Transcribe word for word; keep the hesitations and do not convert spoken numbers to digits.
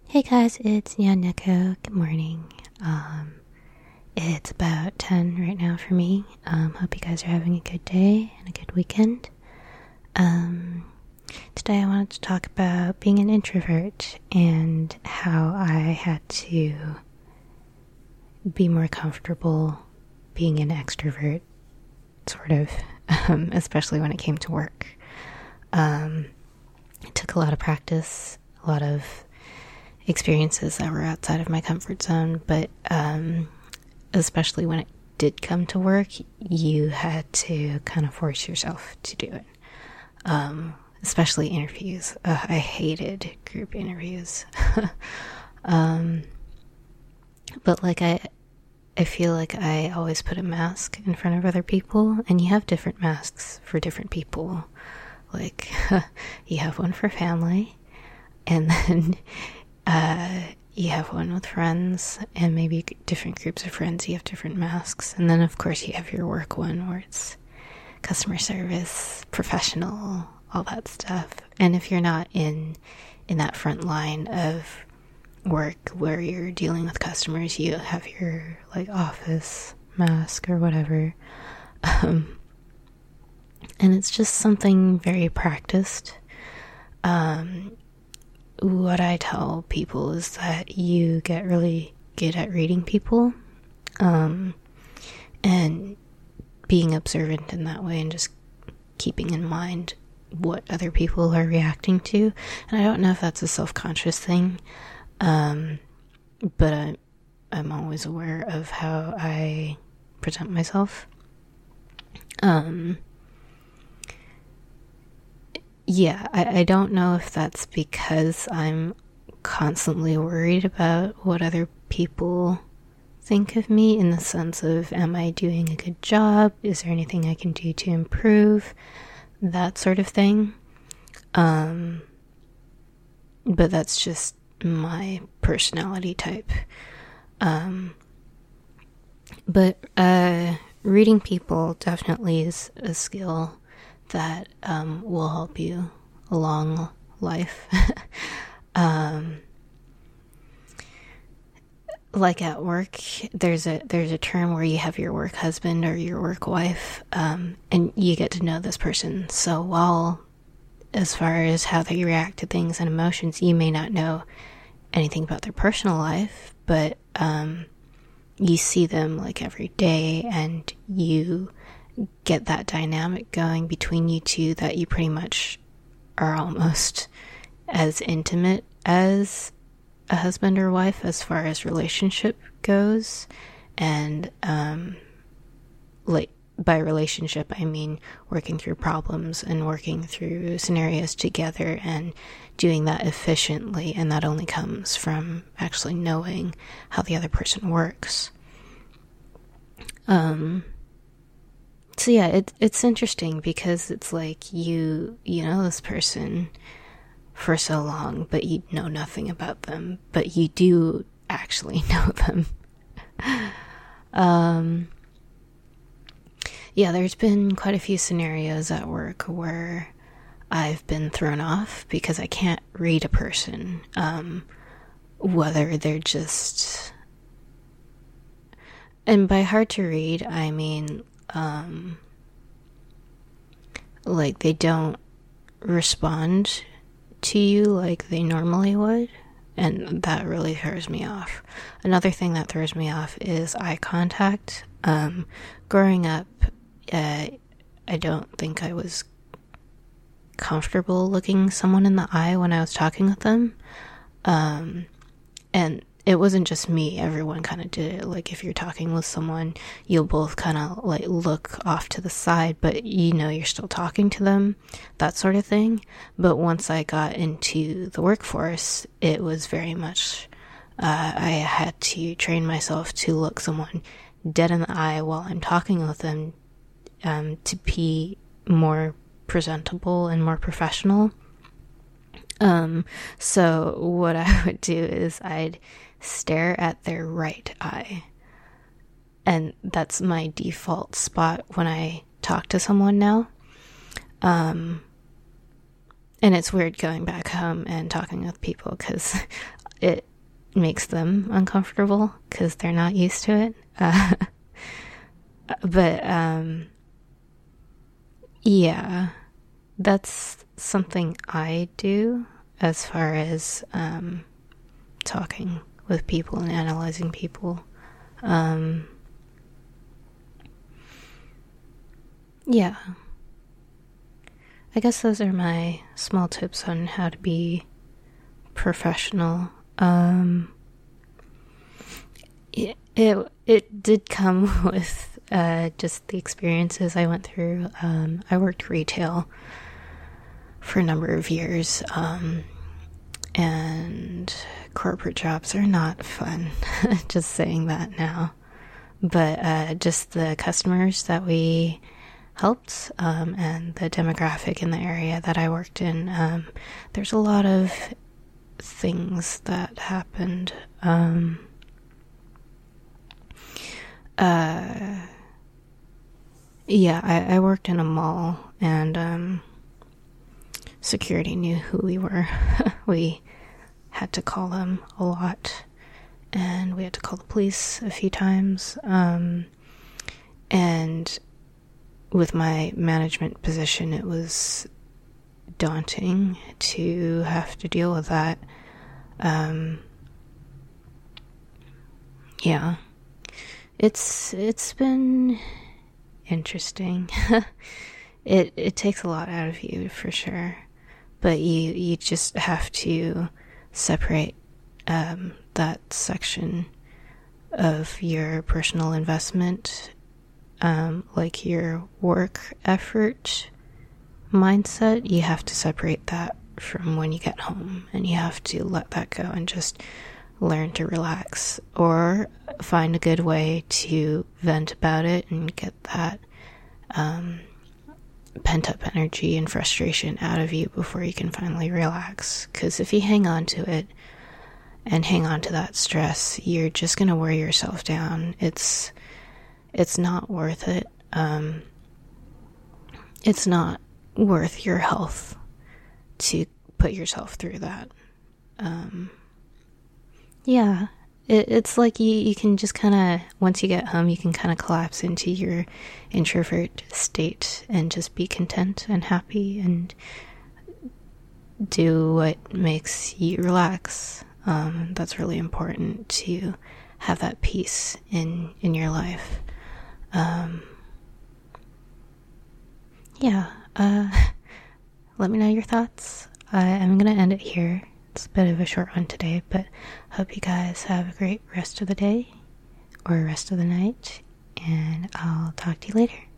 Hey guys, it's Nyaneko. Good morning. Um, it's about ten right now for me. Um, hope you guys are having a good day and a good weekend. Um, today I wanted to talk about being an introvert and how I had to be more comfortable being an extrovert, sort of, um, especially when it came to work. Um, it took a lot of practice, a lot of experiences that were outside of my comfort zone, but um, especially when it did come to work, you had to kind of force yourself to do it. Um, especially interviews. Uh, I hated group interviews. um, but like I, I feel like I always put a mask in front of other people, and you have different masks for different people. Like you have one for family, and then Uh, you have one with friends, and maybe different groups of friends, you have different masks. And then, of course, you have your work one where it's customer service, professional, all that stuff. And if you're not in in that front line of work where you're dealing with customers, you have your, like, office mask or whatever. Um, and it's just something very practiced. Um... What I tell people is that you get really good at reading people, um, and being observant in that way, and just keeping in mind what other people are reacting to. And I don't know if that's a self-conscious thing, um, but I, I'm always aware of how I present myself. Um... Yeah, I, I don't know if that's because I'm constantly worried about what other people think of me, in the sense of, am I doing a good job? Is there anything I can do to improve? That sort of thing. Um, but that's just my personality type. Um, but uh, reading people definitely is a skill that um, will help you along life. um, like at work, there's a there's a term where you have your work husband or your work wife, um, and you get to know this person. So while, as far as how they react to things and emotions, you may not know anything about their personal life, but um, you see them like every day, and you get that dynamic going between you two, that you pretty much are almost as intimate as a husband or wife as far as relationship goes. And um like by relationship I mean working through problems and working through scenarios together and doing that efficiently, and that only comes from actually knowing how the other person works. um So yeah, it, it's interesting because it's like you you know this person for so long, but you know nothing about them, but you do actually know them. um, yeah, there's been quite a few scenarios at work where I've been thrown off because I can't read a person, um, whether they're just... And by hard to read, I mean... Um, like they don't respond to you like they normally would, and that really throws me off. Another thing that throws me off is eye contact. Um, growing up, uh, I don't think I was comfortable looking someone in the eye when I was talking with them, um, and it wasn't just me, everyone kind of did it. Like, if you're talking with someone, you'll both kind of, like, look off to the side, but you know you're still talking to them, that sort of thing. But once I got into the workforce, it was very much, uh, I had to train myself to look someone dead in the eye while I'm talking with them, um, to be more presentable and more professional. Um, so what I would do is I'd stare at their right eye, and that's my default spot when I talk to someone now. Um, and it's weird going back home and talking with people because it makes them uncomfortable because they're not used to it. Uh, but, um, yeah, that's something I do as far as, um, talking with people and analyzing people. Um, yeah. I guess those are my small tips on how to be professional. Um, it, it, it did come with uh, just the experiences I went through. Um, I worked retail for a number of years, um, and corporate jobs are not fun. Just saying that now. But uh, just the customers that we helped, um, and the demographic in the area that I worked in, um, there's a lot of things that happened. Um, uh, yeah, I, I worked in a mall, and um, security knew who we were. We had to call them a lot, and we had to call the police a few times, um, and with my management position, it was daunting to have to deal with that. Um, yeah, it's it's been interesting. it it takes a lot out of you for sure, but you you just have to separate um, that section of your personal investment, um, like your work effort mindset. You have to separate that from when you get home, and you have to let that go and just learn to relax, or find a good way to vent about it and get that um, pent-up energy and frustration out of you before you can finally relax. Because if you hang on to it and hang on to that stress, you're just going to wear yourself down. It's it's not worth it. Um, it's not worth your health to put yourself through that. Um, yeah, it, it's like you, you can just kind of, once you get home, you can kind of collapse into your introvert state and just be content and happy and do what makes you relax. Um, that's really important, to have that peace in, in your life. Um, yeah, uh, let me know your thoughts. I, I'm gonna end it here. It's a bit of a short one today, but hope you guys have a great rest of the day or rest of the night, and I'll talk to you later.